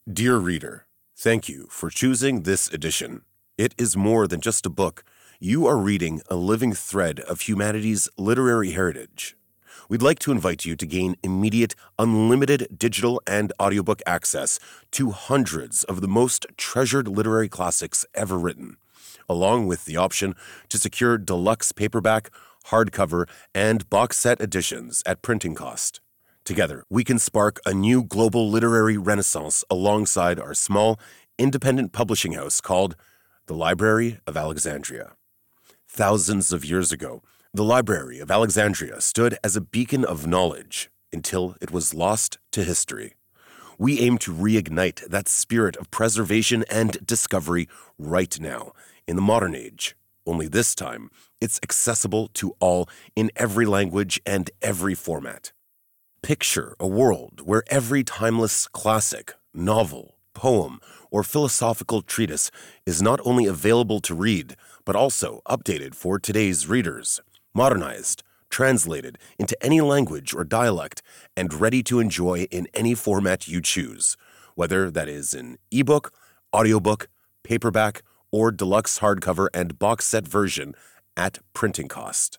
Dear reader, thank you for choosing this edition. It is more than just a book. You are reading a living thread of humanity's literary heritage. We'd like to invite you to gain immediate, unlimited digital and audiobook access to hundreds of the most treasured literary classics ever written, along with the option to secure deluxe paperback, hardcover, and box set editions at printing cost. Together, we can spark a new global literary renaissance alongside our small, independent publishing house called the Library of Alexandria. Thousands of years ago, the Library of Alexandria stood as a beacon of knowledge until it was lost to history. We aim to reignite that spirit of preservation and discovery right now, in the modern age. Only this time, it's accessible to all in every language and every format. Picture a world where every timeless classic, novel, poem, or philosophical treatise is not only available to read, but also updated for today's readers, modernized, translated into any language or dialect, and ready to enjoy in any format you choose, whether that is an ebook, audiobook, paperback, or deluxe hardcover and box set version at printing cost.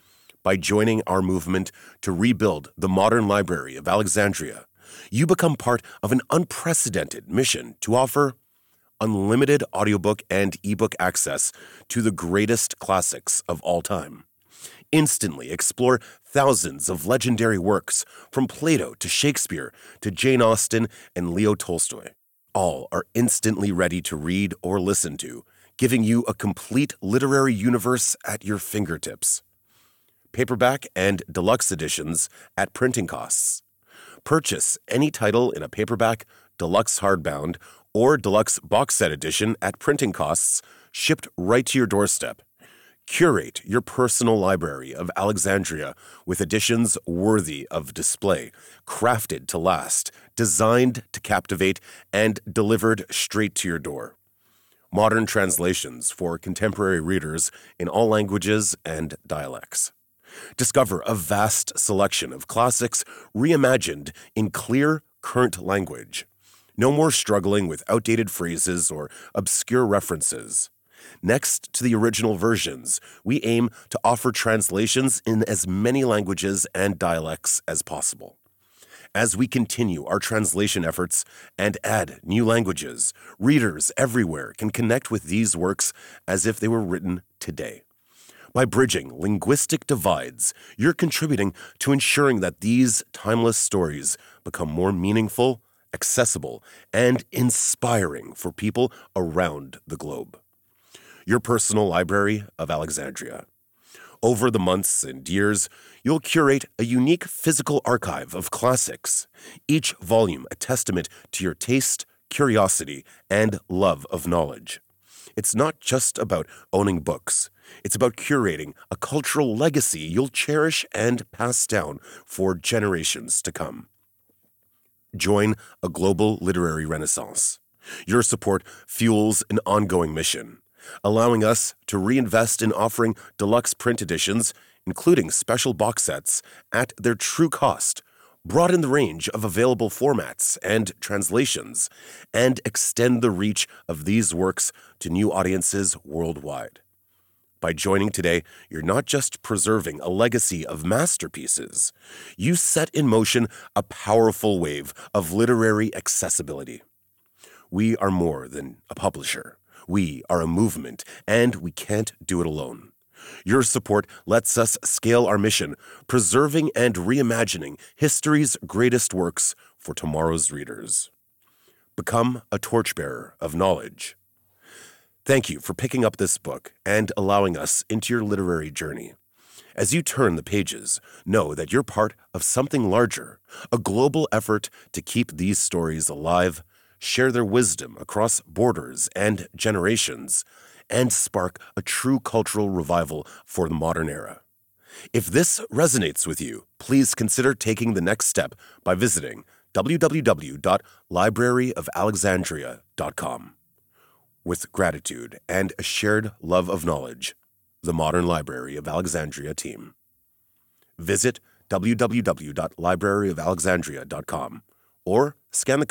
By joining our movement to rebuild the modern Library of Alexandria, you become part of an unprecedented mission to offer unlimited audiobook and ebook access to the greatest classics of all time. Instantly explore thousands of legendary works from Plato to Shakespeare to Jane Austen and Leo Tolstoy. All are instantly ready to read or listen to, giving you a complete literary universe at your fingertips. Paperback and deluxe editions at printing costs. Purchase any title in a paperback, deluxe hardbound, or deluxe box set edition at printing costs, shipped right to your doorstep. Curate your personal library of Alexandria with editions worthy of display, crafted to last, designed to captivate, and delivered straight to your door. Modern translations for contemporary readers in all languages and dialects. Discover a vast selection of classics reimagined in clear, current language. No more struggling with outdated phrases or obscure references. Next to the original versions, we aim to offer translations in as many languages and dialects as possible. As we continue our translation efforts and add new languages, readers everywhere can connect with these works as if they were written today. By bridging linguistic divides, you're contributing to ensuring that these timeless stories become more meaningful, accessible, and inspiring for people around the globe. Your personal Library of Alexandria. Over the months and years, you'll curate a unique physical archive of classics, each volume a testament to your taste, curiosity, and love of knowledge. It's not just about owning books. It's about curating a cultural legacy you'll cherish and pass down for generations to come. Join a global literary renaissance. Your support fuels an ongoing mission, allowing us to reinvest in offering deluxe print editions, including special box sets, at their true cost, broaden the range of available formats and translations, and extend the reach of these works to new audiences worldwide. By joining today, you're not just preserving a legacy of masterpieces, you set in motion a powerful wave of literary accessibility. We are more than a publisher. We are a movement, and we can't do it alone. Your support lets us scale our mission, preserving and reimagining history's greatest works for tomorrow's readers. Become a torchbearer of knowledge. Thank you for picking up this book and allowing us into your literary journey. As you turn the pages, know that you're part of something larger, a global effort to keep these stories alive, share their wisdom across borders and generations, and spark a true cultural revival for the modern era. If this resonates with you, please consider taking the next step by visiting www.libraryofalexandria.com. With gratitude and a shared love of knowledge, the Modern Library of Alexandria team. Visit www.libraryofalexandria.com or scan the